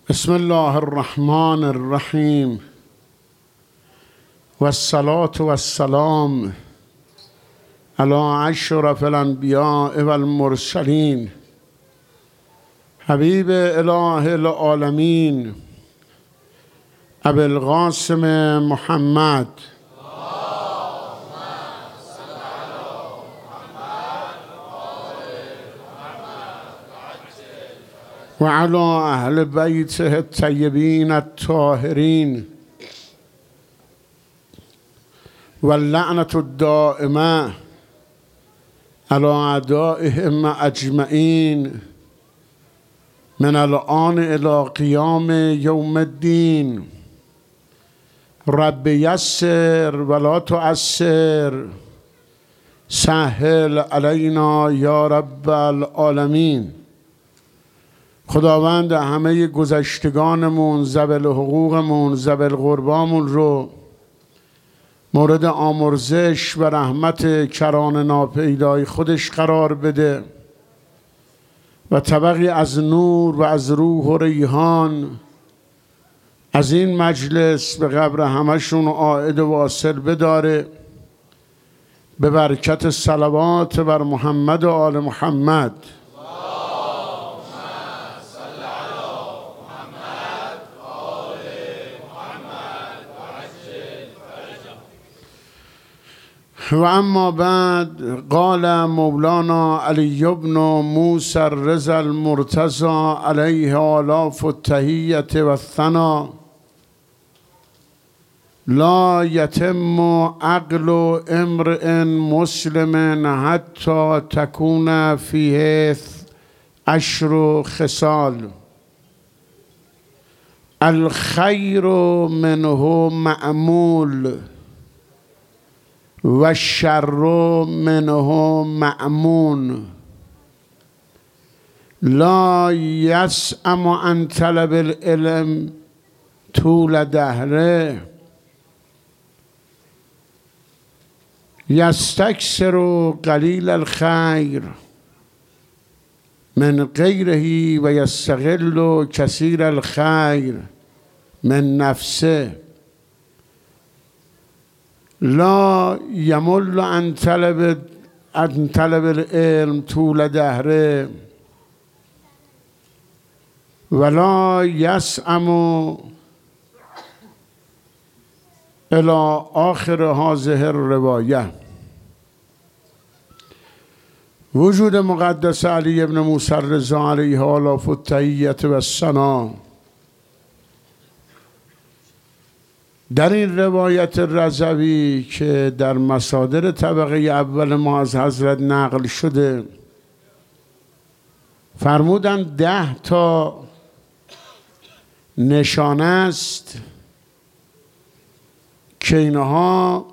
بسم الله الرحمن الرحیم والصلاة والسلام علی اشرف الانبیاء والمرسلین حبیب اله العالمین ابی القاسم محمد و علی اهل بیته الطیبین الطاهرین و اللعنة الدائمة علی اعدائهم اجمعین من الآن الی قیام یوم الدین. رب یسر ولا تعسر سهل علینا یا رب العالمین. خداوند همه گذشتگانمون، ذوی حقوقمون، ذوی قربامون رو مورد آمرزش و رحمت کران ناپیدای خودش قرار بده و طبقی از نور و از روح و ریحان از این مجلس به قبر همشون عائد و واصل بداره، به برکت صلوات بر محمد و آل محمد. و اما بعد، قال مولانا علی بن موسی الرضا المرتضی علیه آلاف التحیة و الثنا: لا یتم عقل امرئ مسلم حتی تکون فیه 10 خصال: الخیر منه معمول و الشر منه مأمون. لا یسأم عن طلب العلم طول دهره، یستکثر قلیل الخیر من غیره و یستقل کثیر الخیر من نفسه. لا یمل عن طلب العلم طول دهره ولا یسأم الی آخر هذه الروایه. وجود مقدس علی بن موسی الرضا علیه آلاف التحیة و الثنا در این روایت رضوی که در مصادر طبقه اول ما از حضرت نقل شده، فرمودند 10 تا نشانه است که اینها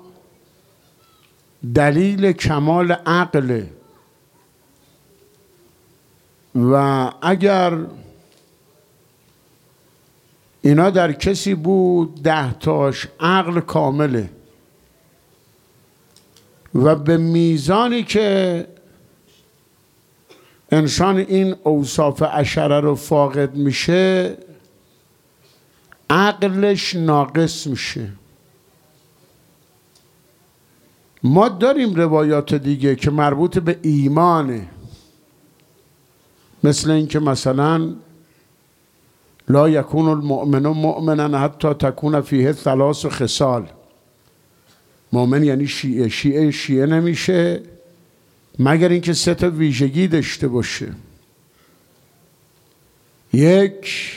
دلیل کمال عقل و اگر اینا در کسی بود 10 تاش عقل کامله و به میزانی که انسان این اوصاف 10 رو فاقد میشه عقلش ناقص میشه. ما داریم روایات دیگه که مربوط به ایمانه، مثل این که مثلا لا یکون المؤمن مؤمنا حتی تکون فیه 3 خصال. مؤمن یعنی شیعه نمیشه مگر اینکه 3 تا ویژگی داشته باشه: 1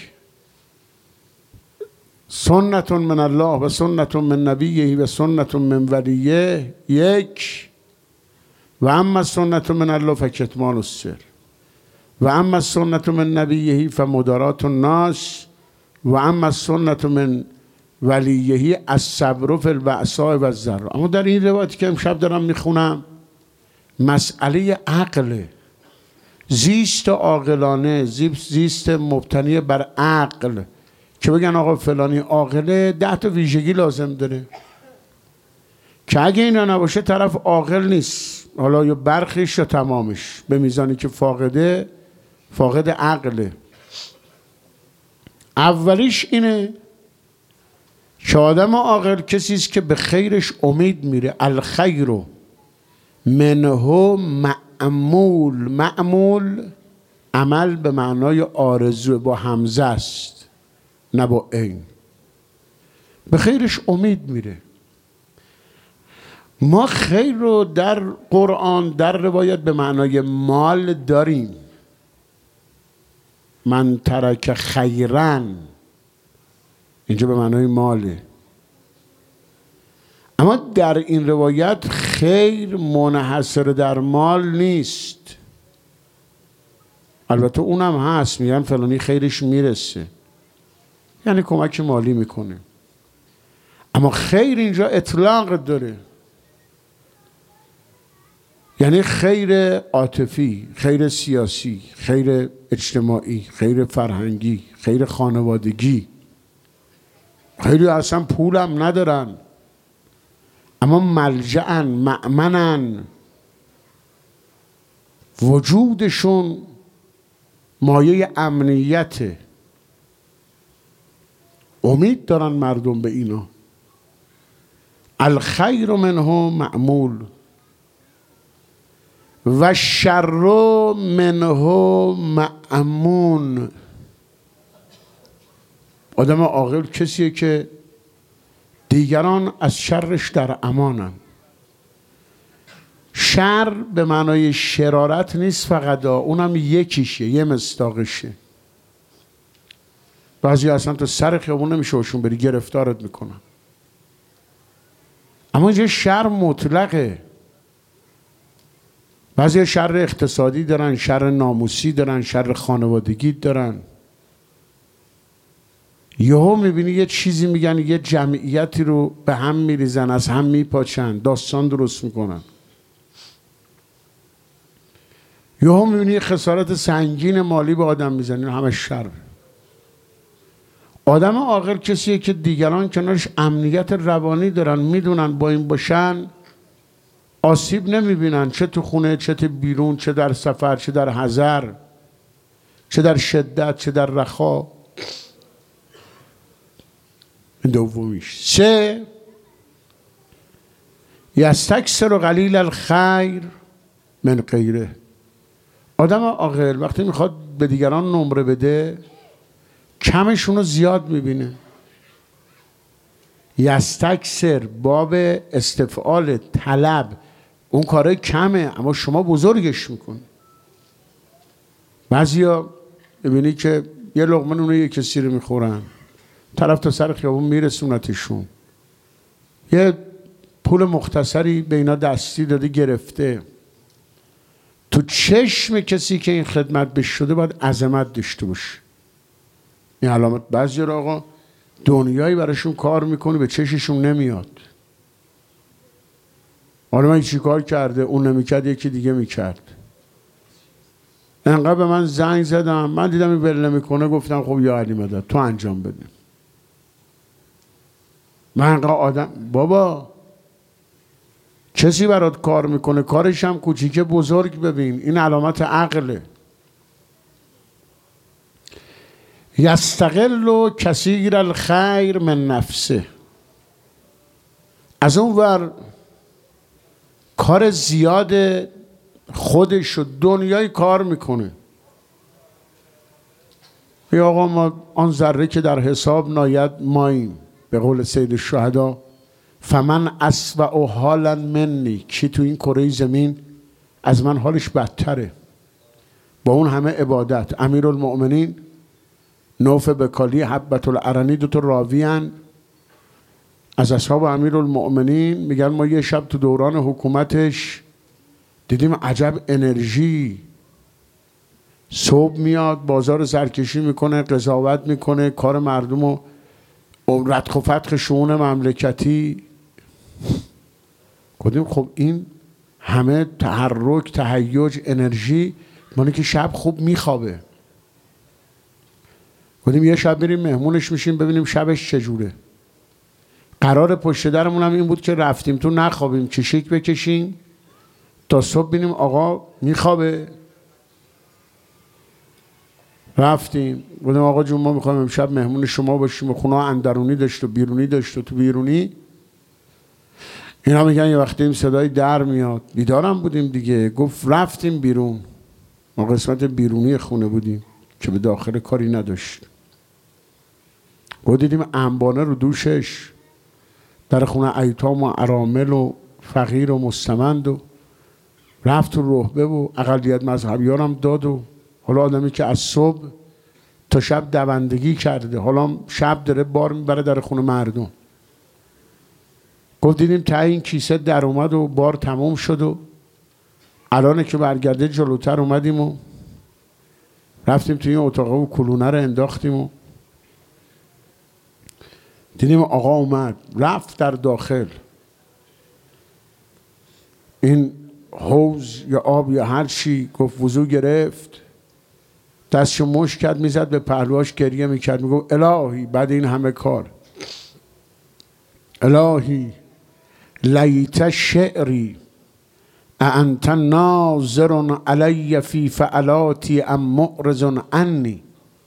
سنت من الله و سنت من نبیه و سنت من ولیه. 1 و اما سنت من الله فکتمان السر و اما سنت من نبیه فمدارات الناس و اما سنت من ولیه الصبر فی البأساء و الضراء. اما در این روایتی که امشب دارم میخونم مسئله عقل، زیست عاقلانه، زیست مبتنی بر عقل، که بگن آقا فلانی عاقله 10 تا ویژگی لازم داره که اگه اینا نباشه طرف عاقل نیست، حالا یا برخیش یا تمامش، به میزانی که فاقد عقله. اولیش اینه که آدم عاقل کسی است که به خیرش امید میره. الخیر منه معمول. معمول عمل به معنای آرزو، با همزه است نه با عین. به خیرش امید میره. ما خیر رو در قرآن در روایت به معنای مال داریم. من ترک خیرن اینجا به معنای ماله. اما در این روایت خیر منحصر در مال نیست. البته اونم هست، میگن فلانی خیرش میرسه، یعنی کمک مالی میکنه. اما خیر اینجا اطلاق داره، یعنی خیر عاطفی، خیر سیاسی، خیر اجتماعی، خیر فرهنگی، خیر خانوادگی. خیلی اصلا پولم ندارن اما ملجأن، مأمنن، وجودشون مایه امنیته، امید دارن مردم به اینا. الخیر منه معمول و شر منه مأمون. آدم عاقل کسیه که دیگران از شرش در امانن. شر به معنای شرارت نیست فقط، اونم یکیشه، یه مصداقشه. بعضی اصلا تو سر خیابون نمیشه هاشون بری، گرفتارت میکنن. اما اینجا شر مطلقه. بعضی شر اقتصادی دارن، شر ناموسی دارن، شر خانوادگی دارن. یهو میبینی یه چیزی میگن، یه جمعیتی رو به هم میریزن، از هم میپاچن، داستان درست میکنن. یهو میبینی یه خسارت سنگین مالی به آدم میزنن. همه شر. آدم عاقل کسیه که دیگران کنارش امنیت روانی دارن، میدونن با این باشن آسیب نمیبینن، چه تو خونه، چه تو بیرون، چه در سفر، چه در حضر، چه در شدت، چه در رخا. این دومیش. سه، یستکثر قلیل الخیر من غیره. آدم عاقل وقتی میخواد به دیگران نمره بده کمشون رو زیاد میبینه. یستکثر باب استفعال، طلب. اون کاره کمه اما شما بزرگش میکنی. بعضیا ببینی که یه لقمه نونه یه کسی رو میخورن، طرف تا سر خیابون میرسونتشون، یه پول مختصری به اینا دستی داده گرفته. تو چشم کسی که این خدمت بهش شده باید عظمت داشته باشه. این علامت. بعضی را آقا دنیایی براشون کار میکنی به چششون نمیاد. حالا من چی کار کرده؟ اون نمیکرد یکی دیگه میکرد. انقدر به من زنگ زدم، من دیدم این ول نمیکنه، گفتم خب یا علی مدد تو انجام بده. من انقدر آدم بابا کسی برات کار میکنه کارش هم کوچیکه بزرگ ببین، این علامت عقله. یستقل کثیر الخیر من نفسه. از اون ور کار زیاد خودش و دنیای کار میکنه. یا آقا ما آن ذره که در حساب ناید ماییم، به قول سید الشهدا فمن اسوأ حالا منی. کی تو این کره زمین از من حالش بدتره با اون همه عبادت؟ امیرالمؤمنین نوف بکالی حبت العرنی دوتا راویان از اصحاب امیرالمؤمنین، میگن ما یه شب تو دوران حکومتش دیدیم عجب انرژی. صبح میاد بازار سرکشی میکنه، قضاوت میکنه، کار مردم و ردخ و فتخ شؤون مملکتی. گفتیم خب این همه تحرک، تهیج، انرژی مانه که شب خوب میخوابه. گفتیم یه شب بریم مهمونش میشیم ببینیم شبش چجوره. قرار پشت درمون هم این بود که رفتیم تو نخوابیم، کشیک بکشیم تا صبح بینیم آقا میخوابه. رفتیم گفتم آقا جون ما میخوایم امشب مهمون شما باشیم و خونه اندرونی داشت و بیرونی داشت و تو بیرونی اینا میگن یه وقتی این صدای در میاد. بیدارم بودیم دیگه. گفت رفتیم بیرون، ما قسمت بیرونی خونه بودیم که به داخل کاری نداشت. گفت دیدیم انبانه رو دوشش در خونه ایتام و ارامل و فقیر و مستمند و رفت تو رهبه و اقلیت مذهبیان هم داد و حالا آدمی که از صبح تا شب دوندگی کرده حالا شب داره بار میبره در خونه مردم. گفت دیدیم تا این کیسه در اومد و بار تموم شد و الان که برگرده جلوتر اومدیم و رفتیم توی این اتاقه و کلونه رو انداختیم و دیدیم آقا اومد رفت در داخل این حوض یا آب یا هر چی گفت وضو گرفت دستشو مشت کرد میزد به پهلوهاش گریه میکرد میگفت الهی بعد این همه کار الهی لیت شعری انت ناظر علی فی فعلاتی ام معرض عنی.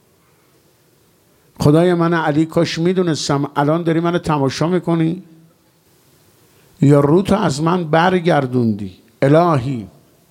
خدای من علی کاش میدونستم الان داری منو تماشا میکنی یا روتو از من برگردوندی. الهی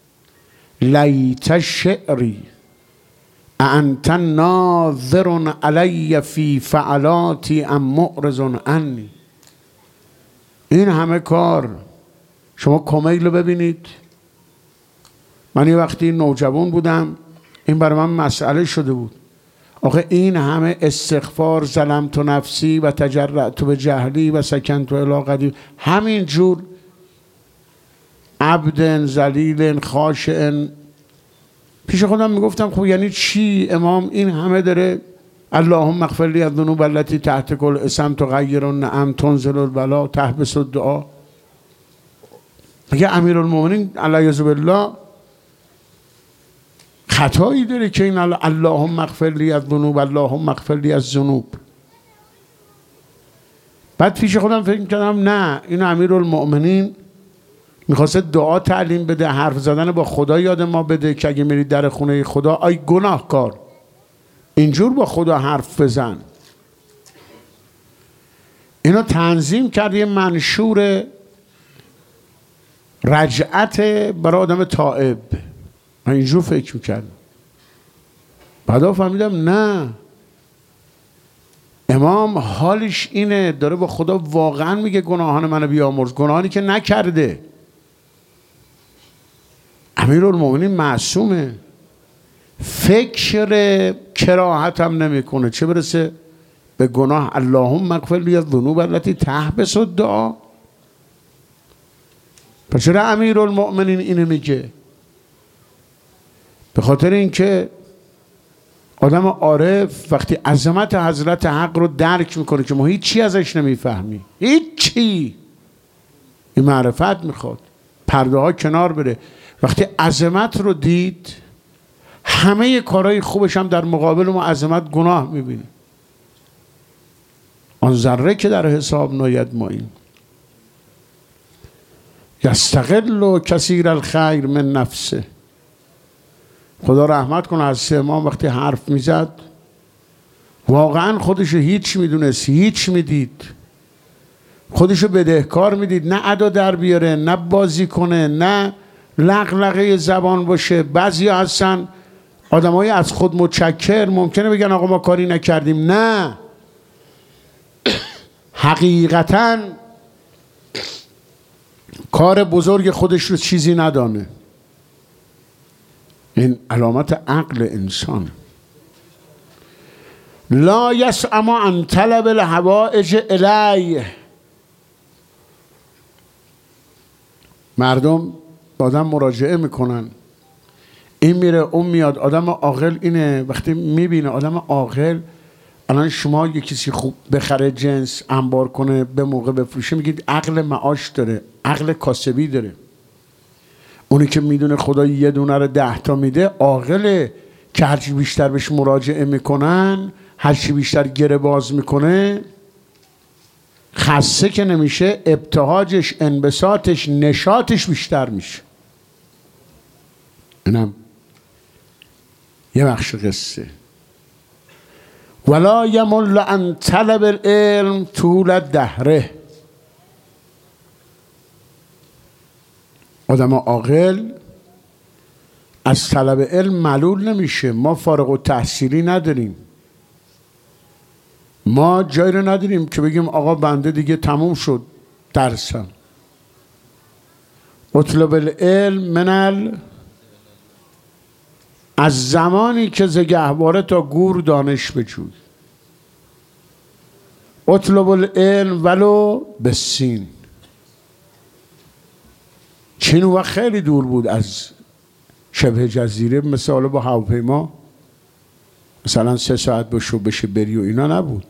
لیت شعری انت ناظر علی فی فعلاتی ام معرض عنی. این همه کار شما کمیل رو ببینید. من یه وقتی نوجوان بودم این برای من مسئله شده بود. آخه این همه استغفار ظلمت نفسی و تجرأت به جهلی و سکنت الی قدیم همین جور عبد ذلیل خاشع پیش خودم میگفتم خب یعنی چی امام این همه داره اللهم اغفر لی الذنوب التي تحت كل اسم تغیر النعم تنزل البلا تحبس الدعا. میگه امیرالمومنین علیه بالله خطایی داره که این اللهم اغفر لی الذنوب اللهم اغفر لی الذنوب. بعد پیش خودم فکر کردم نه این امیرالمومنین میخواسته دعا تعلیم بده، حرف زدن با خدا یاد ما بده که اگه میری در خونه خدا آی گناهکار اینجور با خدا حرف بزن. اینو تنظیم کرد یه منشور رجعت برای آدم تائب. من اینجور فکر میکردم. بعدا فهمیدم نه امام حالش اینه داره با خدا واقعا میگه گناهان منو بیامرز، گناهانی که نکرده. امیرالمومنین معصومه، فکر کراهت هم نمیکنه چه برسه به گناه. اللهم اغفر لی الذنوب التي تحبس الدعا. پس چرا امیرالمومنین اینو میگه؟ به خاطر اینکه آدم عارف وقتی عظمت حضرت حق رو درک میکنه که ما هیچی ازش نمیفهمی، هیچی، این معرفت میخواد پرده ها کنار بره. وقتی عظمت رو دید همه کارهای خوبش هم در مقابل ما عظمت گناه میبینه. آن ذره که در حساب ناید ما این یستقل کثیر الخیر من نفسه. خدا رحمت کنه از امام وقتی حرف میزد واقعا خودشو هیچ میدونست، هیچ میدید، خودشو بدهکار میدید، نه ادا در بیاره، نه بازی کنه، نه لغلغه زبان باشه. بعضی هستن آدمای از خود متشکر ممکنه بگن آقا ما کاری نکردیم، نه حقیقتا کار بزرگ خودش رو چیزی ندانه. این علامت عقل انسان. لا یسأم عن طلب الحوائج الیه. مردم آدم مراجعه میکنن، این میره اون میاد. آدم عاقل اینه وقتی میبینه آدم عاقل الان شما یه کسی خوب بخره جنس انبار کنه به موقع بفروشه میگید عقل معاش داره، عقل کاسبی داره. اونی که میدونه خدا یه دونه رو 10 تا میده عاقله که هرچی بیشتر بهش مراجعه میکنن هرچی بیشتر گره باز میکنه خسته که نمیشه، ابتهاجش، انبساطش، نشاطش بیشتر میشه. اینم یه بخش قصه. ولا یمل عن طلب العلم طول دهره. آدم عاقل از طلب علم ملول نمیشه. ما فارغ التحصیلی نداریم، ما جایی رو نداریم که بگیم آقا بنده دیگه تموم شد درسم. اطلب العلم از زمانی که ز گهواره تا گور دانش بجوی. اطلب العلم ولو بالسین. چین و خیلی دور بود از شبه جزیره، مثل حالا با هواپیما مثلا 3 ساعت بشه بری و اینا نبود،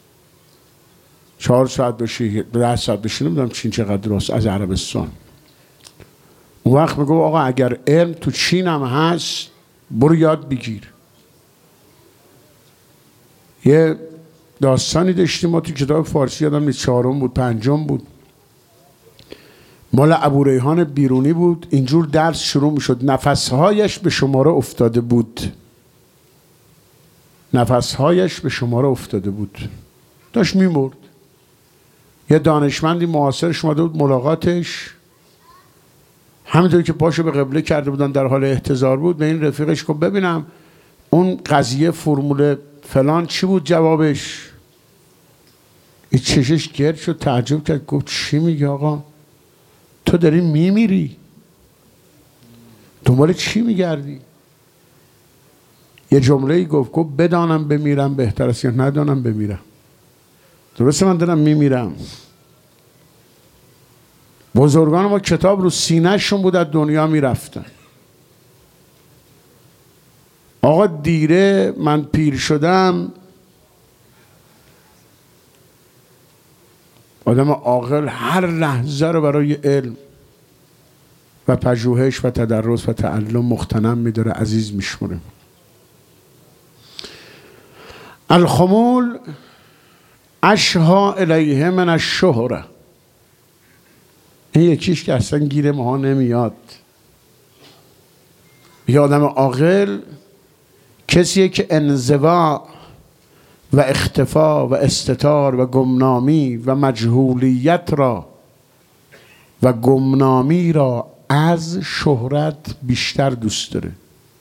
4 ساعت بشه 10 ساعت بشه. نمیدونم چین چقدر راست از عربستان. اون وقت میگو آقا اگر علم تو چین هم هست برو یاد بگیر. یه داستانی داشتیم ما تو کتاب فارسی، یادم نیست 4م بود 5م بود، مال ابو ریحان بیرونی بود. اینجور درس شروع میشد: نفسهایش به شماره افتاده بود. نفسهایش به شماره افتاده بود، داشت میمرد. یه دانشمندی معاصرش اومده بود ملاقاتش، همینطور که پاشو به قبله کرده بودن در حال احتضار بود، به این رفیقش گفت ببینم اون قضیه فرمول فلان چی بود جوابش؟ این چشش گرد شد، تعجب کرد، گفت چی میگی آقا؟ تو داری میمیری، دنبال چی میگردی؟ یه جمله‌ای گفت بدانم بمیرم بهتر است یا ندانم بمیرم. درسته من دارم میمیرم. بزرگان ما کتاب رو سینه شون بود از دنیا میرفتن. آقا دیره من پیر شدم. آدم عاقل هر لحظه رو برای علم و پژوهش و تدرس و تعلم مغتنم میداره، عزیز میشمونه. الخمول اشها الیه من الشهره. این یکیش که اصلا گیر ماها نمیاد. یه آدم عاقل کسیه که انزوا و اختفا و استتار و گمنامی و مجهولیت را و گمنامی را از شهرت بیشتر دوست داره.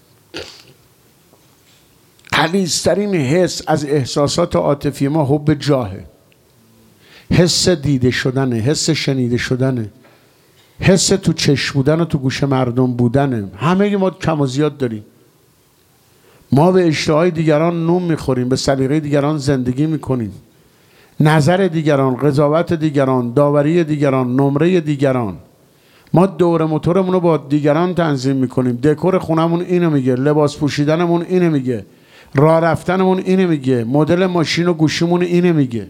غلیظ‌ترین حس از احساسات عاطفی ما حب جاهه، حس دیده شدنه، حس شنیده شدنه، حس تو چشم بودن و تو گوش مردم بودنه. همه ما کم و زیاد داریم. ما به اشتهای دیگران نون میخوریم، به سلیقه دیگران زندگی میکنیم، نظر دیگران، قضاوت دیگران، داوری دیگران، نمره دیگران. ما دور موتورمون رو با دیگران تنظیم میکنیم. دکور خونمون اینو میگه، لباس پوشیدنمون اینو میگه، راه رفتنمون اینو میگه، مدل ماشین و گوشیمون اینو میگه.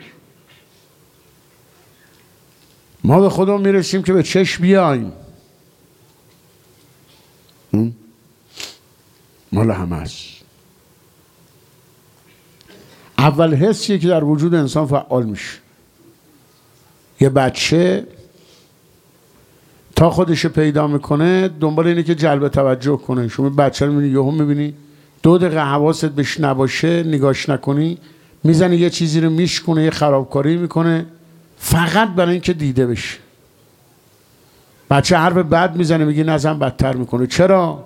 ما به خودمون میرسیم که به چشم بیاییم. مال همه است. اول حسیه که در وجود انسان فعال میشه. یه بچه تا خودش پیدا میکنه دنبال اینه که جلب توجه کنه. شما بچه رو میبینی، یهو میبینی 2 دقیقه حواست بهش نباشه، نگاش نکنی، میزنه یه چیزی رو میشکنه، یه خرابکاری میکنه فقط برای اینکه دیده بشه. بچه حرف بد میزنه، میگی نزن، بدتر میکنه. چرا؟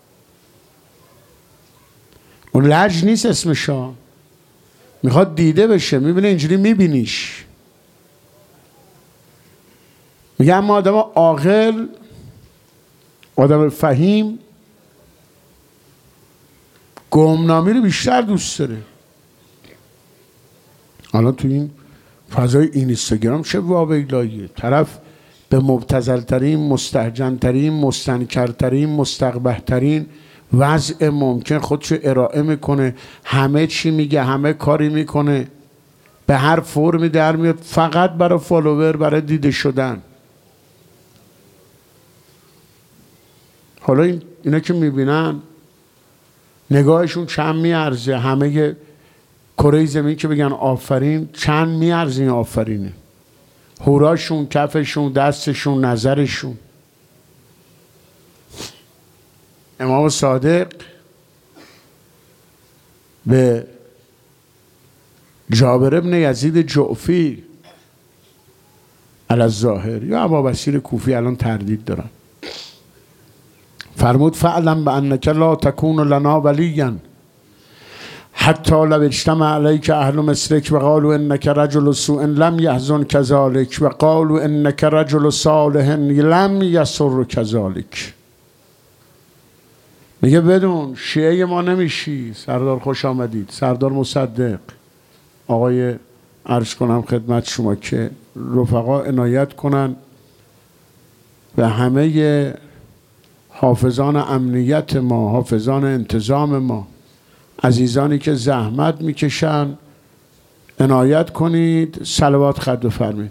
اون لج نیست اسمشا، میخواد دیده بشه. میبینه اینجوری میبینیش. میگه اما آدم عاقل، آدم فهیم گمنامی رو بیشتر دوست داره. الان تو این فضای اینستاگرام چه واویلاییه، طرف به مبتذل‌ترین، مستهجن‌ترین، مستنکرترین، مستقبح‌ترین وضع ممکن خودشو ارائه میکنه. همه چی میگه، همه کاری میکنه، به هر فرمی در میاد فقط برای فالوور، برای دیده شدن. حالا اینا که میبینن نگاهشون چند میارزه؟ همه کره زمین که بگن آفرین، چند میارزه این آفرینه؟ هوراشون، کفشون، دستشون، نظرشون. امام صادق به جابر ابن یزید جعفی علی الظاهر یا ابا بصیر کوفی الان تردید دارن، فرمود فعلم بانک لا تکون لنا ولیا حتی لو اجتمع علیک اهل مصرک و قالوا انک رجل سوء لم یحزن کذلک و قالوا انک رجل صالح لم یسر کذلک. میگه بدون شیعه ما نمیشی. سردار خوش آمدید. سردار مصدق، آقای عرض کنم خدمت شما که رفقا عنایت کنن و همه حافظان امنیت ما، حافظان انتظام ما، عزیزانی که زحمت میکشن عنایت کنید. صلوات خط بفرمایید.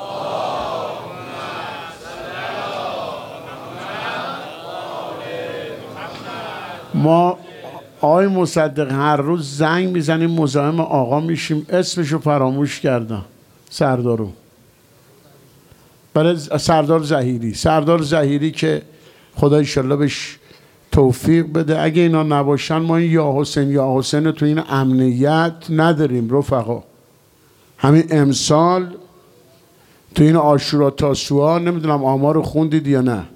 ما آقای مصدق هر روز زنگ میزنیم مزاحم آقا میشیم، اسمشو فراموش کردم. سردارو برای سردار ظهیری، سردار ظهیری که خدا انشالله بهش توفیق بده. اگه اینا نباشن ما این یا حسین تو این امنیت نداریم رفقا. همین امسال تو این عاشورا تاسوعا نمیدونم آمار خوندید یا نه،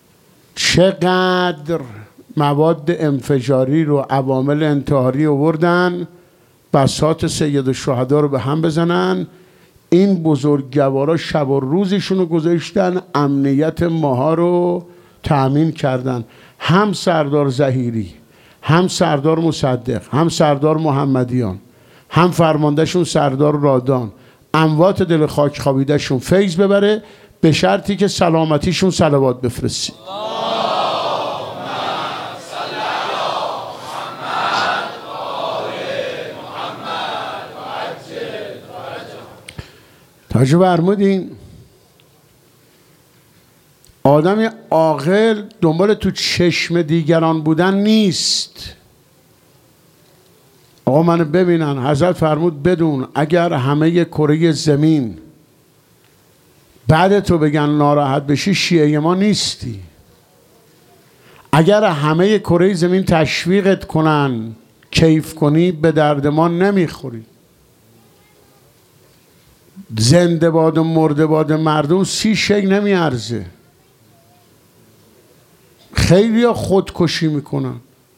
چقدر مواد انفجاری رو عوامل انتحاری آوردن بساط سید الشهدا رو به هم بزنن. این بزرگوارا شب و روزشون رو گذاشتن امنیت ماها رو تأمین کردن. هم سردار ظهیری، هم سردار مصدق، هم سردار محمدیان، هم فرماندهشون سردار رادان، اموات دل خاک خوابیدهشون فیض ببره، به شرطی که سلامتیشون صلوات بفرستی. تاجه برمودین آدم عاقل دنبال تو چشم دیگران بودن نیست. آقا منو ببینن، حضرت فرمود بدون اگر همه کره زمین بعد تو بگن ناراحت بشی شیعه ما نیستی. اگر همه کره زمین تشویقت کنن کیف کنی به درد ما نمیخوری. زنده باد و مرده باد مردم 30 شی نمیارزه. خیلی ها خودکشی میکنن.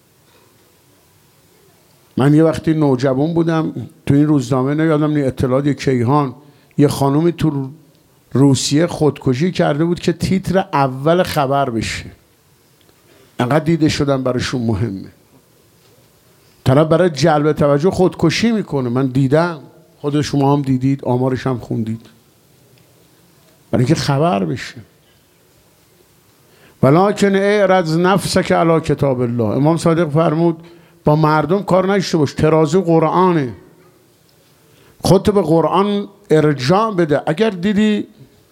من یه وقتی نوجوان بودم تو این روزنامه نیادم نی اطلاعات کیهان یه خانومی تو روسیه خودکشی کرده بود که تیتر اول خبر بشه. انقدر دیده شدن براشون مهمه. طرف برای جلب توجه خودکشی میکنه. من دیدم، خود شما هم دیدید، آمارش هم خوندید، برای اینکه خبر بشه. ولکن اعرض نفسک علی کتاب الله. امام صادق فرمود با مردم کار نشته باش، ترازو قرآنه، خودت به قرآن ارجاع بده. اگر دیدی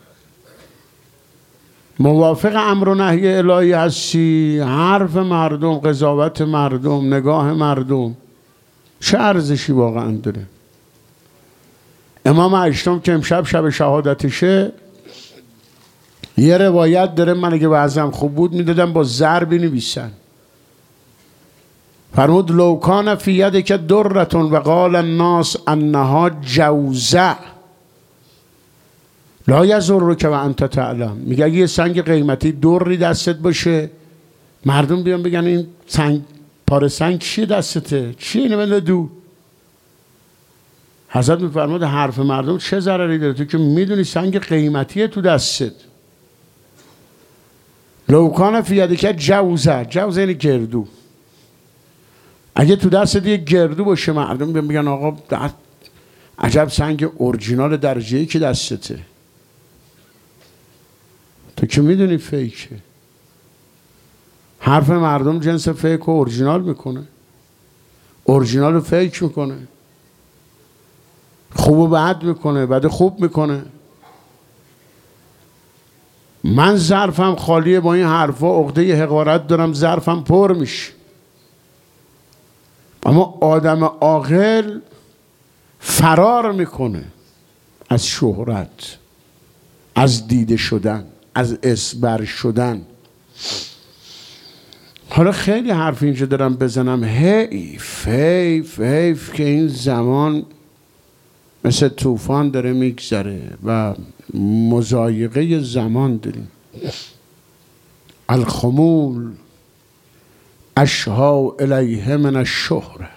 موافق امر و نهی الهی هستی، حرف مردم، قضاوت مردم، نگاه مردم چه ارزشی واقعا داره؟ امام هشتم که امشب شب شهادتشه یه روایت داره، من اگه وضعم خوب بود میدادم با زر بنویسن. فرمود لو کان فی یدک دره و قال الناس انها جوزه لا یضرک و انت تعلم. میگه اگه یه سنگ قیمتی دری دستت باشه، مردم بیان بگن این سنگ، پاره سنگ چیه دستته؟ چیه اینو بنده دو؟ حضرت میفرماد حرف مردم چه ضرری داره؟ تو که میدونی سنگ قیمتیه تو دستت. لو کان فی یدک جوزه، جوزه یعنی گردو. اگه تو دستت یه گردو باشه، مردم بگن آقا عجب سنگ اورجینال درجه‌ای که دستته. تو که میدونی فیکه. حرف مردم جنس فیک و اورجینال میکنه، اورجینال رو فیک میکنه، خوب و بد میکنه، بد خوب میکنه. من ظرفم خالیه با این حرفا، عقده حقارت دارم، ظرفم پر میشه. اما آدم عاقل فرار میکنه از شهرت، از دیده شدن، از اسبر شدن. حالا خیلی حرف اینجا دارم بزنم، حیف حیف حیف که این زمان مثل طوفان داره میگذره و مضایقه زمان داریم. الخمول اشها الیه من الشهره.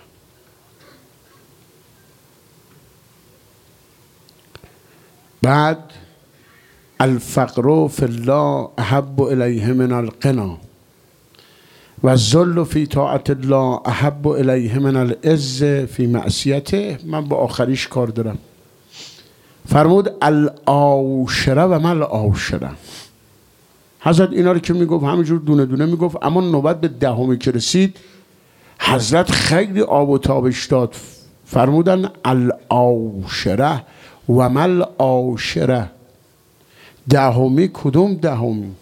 بعد الفقر فی الله احب الیه من الغنا و الذل فی طاعت الله احب الیه من العز فی معصیته. من با آخریش کار دارم. فرمود العاشره و من العاشره. حضرت اینا رو که میگفت همینجور دونه دونه میگفت، اما نوبت به دهمی که رسید حضرت خیلی آب و تابش داد. فرمودن العاشره و من العاشره. دهمی کدوم دهمی؟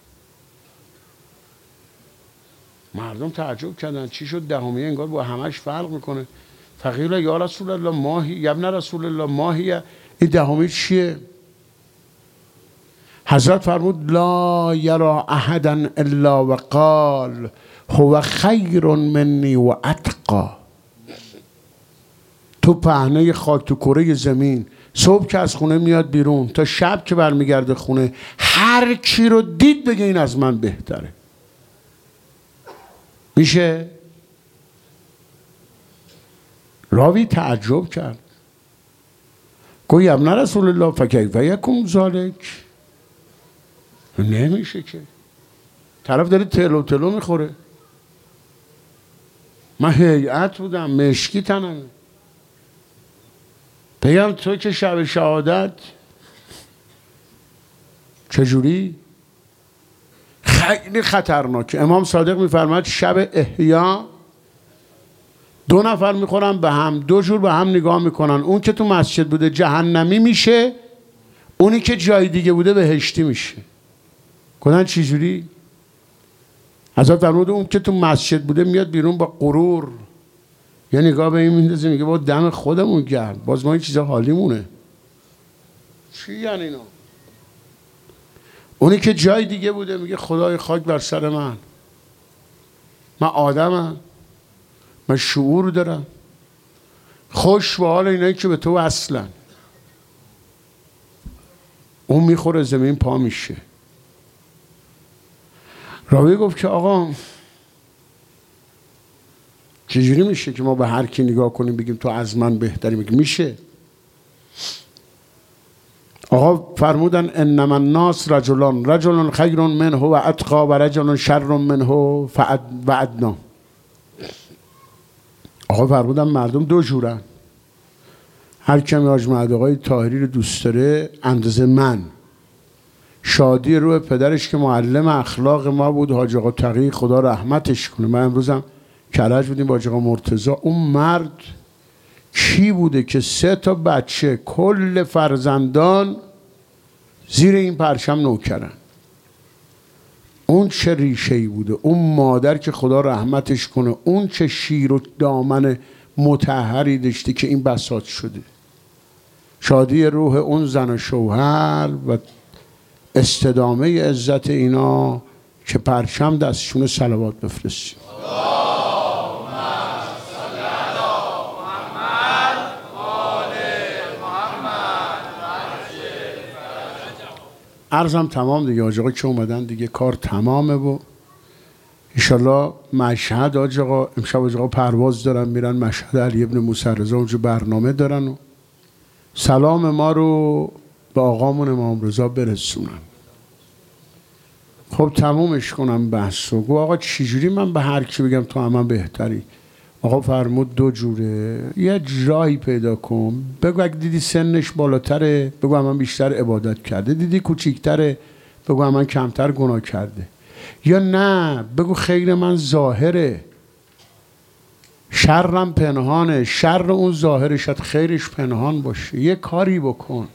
مردم تعجب کردن چی شد دهمی انگار با همش فرق میکنه. فقیل یا رسول الله ماهی یا ابن رسول الله ماهی، این دهمی چیه؟ حضرت فرمود لا یرا احدا الا وقال هو خیر منی و اتقا. تو پهنه خاک تو کره زمین، صبح که از خونه میاد بیرون تا شب که برمیگرده خونه، هر کی رو دید بگه این از من بهتره. میشه؟ راوی تعجب کرد، گوی ابن رسول الله فکیف یکون ذالک. نمیشه که طرف داره تلو تلو میخوره. من هیئت بودم، مشکی تنمه، بگم تو که شب شهادت چجوری؟ خیلی خطرناکه. امام صادق میفرماید شب احیا 2 نفر میخورن به هم، 2 جور به هم نگاه میکنن. اون که تو مسجد بوده جهنمی میشه، اونی که جای دیگه بوده بهشتی میشه. کنن چی جوری؟ حضرت فرمود اون که تو مسجد بوده میاد بیرون با غرور، یه نگاه به این میندازه میگه با دم خودمون گرم، باز ما این چیزا حالیمونه. چی یعنی اینا؟ اونی که جای دیگه بوده میگه خدای خاک بر سر من آدمم، من شعور دارم، خوش به حال اینایی که به تو اصلا. اون میخوره زمین پا میشه. راوی گفت که آقا چجوری میشه که ما به هر کی نگاه کنیم بگیم تو از من بهتری؟ میگه میشه. آقا فرمودن انما الناس رجلان، رجل خیر منه و اتقا و رجل شر منه و ادنا. آقا فرمودن مردم 2 جورن. هر کمی حاج مهدی آقای طاهری رو دوست داره اندازه من، شادی روح پدرش که معلم اخلاق ما بود، حاج آقا تقی خدا رحمتش کنه. من امروزم کرج بودیم با حاج آقا مرتضی. اون مرد کی بوده که 3 تا بچه کل فرزندان زیر این پرچم نوکرن؟ اون چه ریشه‌ای بوده؟ اون مادر که خدا رحمتش کنه، اون چه شیر و دامن مطهری داشته که این بساط شده. شادی روح اون زن و شوهر و استدامه عزت اینا که پرچم دستشون صلوات بفرستیم. عرضم تمام دیگه. حاج آقا که اومدن دیگه کار تمامه و انشالله مشهد حاج آقا امشب حاج آقا پرواز دارن میرن مشهد علی ابن موسی رضا، اونجا برنامه دارن و سلام ما رو به آقامون امام رضا برسونن. خب تمومش کنم بحثو. گو آقا چجوری من به هر کی بگم تو من بهتری؟ آقا فرمود 2 جوره. یه جایی پیدا کن بگو اگه دیدی سنش بالاتره بگو من بیشتر عبادت کرده، دیدی کوچیکتره بگو من کمتر گناه کرده، یا نه بگو خیر من ظاهره شرم پنهانه، شر اون ظاهره شاید خیرش پنهان باشه. یه کاری بکن.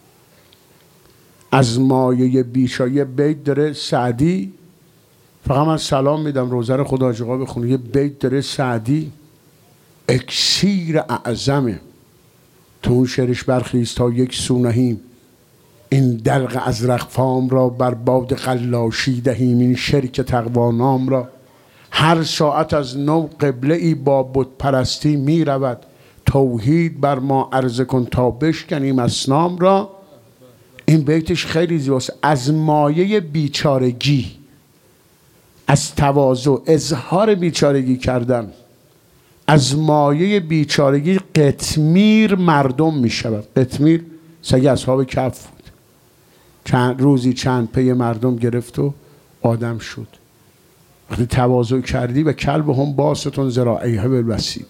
از مایه بیشایه بیت داره سعدی، فقط من سلام میدم روزه رو خدا حاج آقا بخونه. یه بیت داره سعدی اکسیر اعظمه، تو اون شعرش برخیز تا یک سو نهیم، این دلق ازرق فام را بر باد قلاشی دهیم، این شرک تقوا نام را هر ساعت از نو قبله ای با بت پرستی می رود، توحید بر ما عرضه کن تا بشکنیم اصنام را. این بیتش خیلی زیباست. از مایه بیچارگی، از تواضع، اظهار بیچارگی کردن، از مایه بیچارگی قطمیر مردم می شود. قطمیر سگ اصحاب کهف بود، روزی چند پی مردم گرفت و آدم شد. وقتی تواضع کردی و کلب هم باستون ذراعیه بالوسید.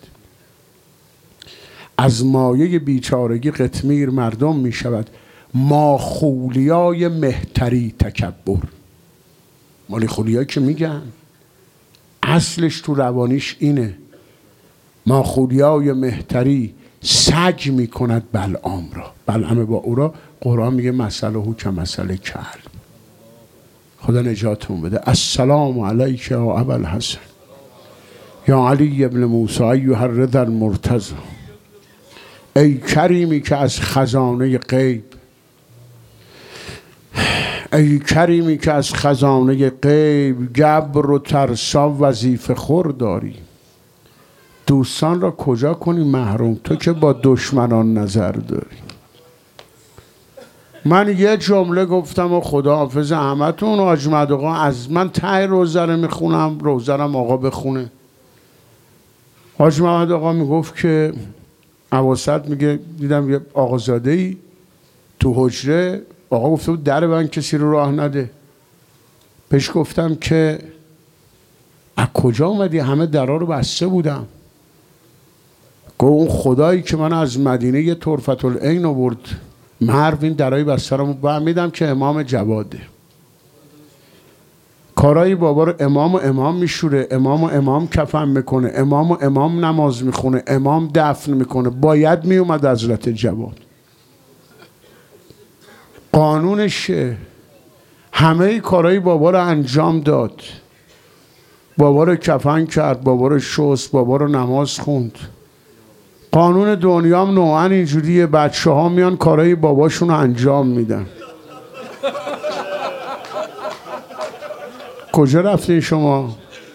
از مایه بیچارگی قطمیر مردم می شود. ما خولیای مهتری تکبر. مالی خولیایی که میگن اصلش تو روانیش اینه. ما خولیای مهتری سج می کند بلعام را. بلعام با او را قرآن میگه مثله که مثل کلب. خدا نجاتمون بده. السلام علیک یا ابا الحسن یا علی ابن موسی ایها الرضا المرتضی. ای کریمی که از خزانه غیب، ای کریمی که از خزانه غیب گبر و ترسا وظیفه خور داری. دوستان را کجا کنی محروم، تو که با دشمنان نظر داری. من یه جمله گفتم و خداحافظ همتون. حاج مهدی آقا از من ته روزه رو میخونم، روزه رو آقا بخونه. حاج مهدی آقا میگفت که اواسط میگه دیدم یه آقازاده‌ای تو حجره، آقا گفته بود در بند کسی رو راه نده. پیش گفتم که از کجا اومدی؟ همه درها رو بسته بودم. گفت اون خدایی که من از مدینه یه طرفت العین آورد مرو این درهای بسته رو فهمیدم که امام جواده. کارای بابا رو امام میشوره، امام کفن میکنه، امام نماز میخونه، امام دفن میکنه. باید میومد حضرت جواد. قانونشه. همه کارای بابا رو انجام داد. بابا رو کفن کرد، بابا رو شست، بابا رو نماز خوند. قانون دنیام نوعا اینجوریه. بچه ها میان کارای باباشون رو انجام میدن. کجا رفتین شما؟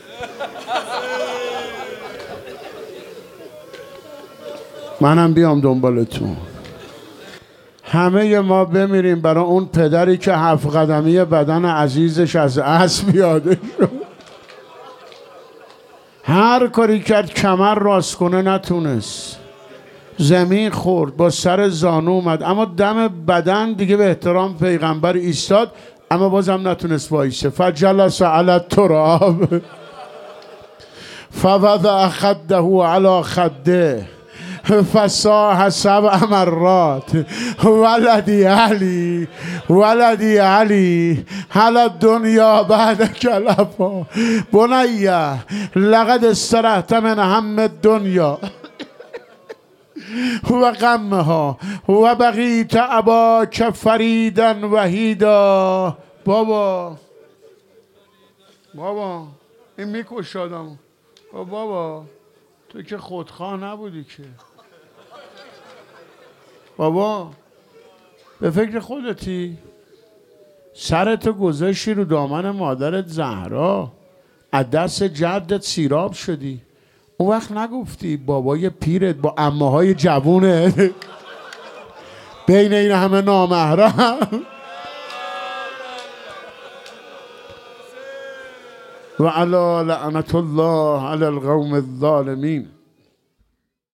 منم بیام دنبالتون. همه ما بمیریم برای اون پدری که 7 قدمی بدن عزیزش از اسب یاده شد. هر کاری کرد کمر راست کنه نتونست، زمین خورد، با سر زانو اومد، اما دم بدن دیگه به احترام پیغمبر ایستاد، اما بازم نتونست وایسه. فجلس علی التراب فوضع خده علی خده فصاح 7 مرات ولدی علی ولدی علی هل الدنیا بعد کلفا بنیه لقد استرحت من هم الدنیا و غمها و بقیت اباک فریدا وحیدا. بابا این میکشه آدمو. بابا تو که خودخواه نبودی که. بابا به فکر خودتی، سرتو گذاشتی رو دامن مادرت زهرا، از دست جدت سیراب شدی. اون وقت نگفتی بابای پیرت با عمه‌های جوونه بین این همه نامحرم و علی لعنت الله علی القوم الظالمین.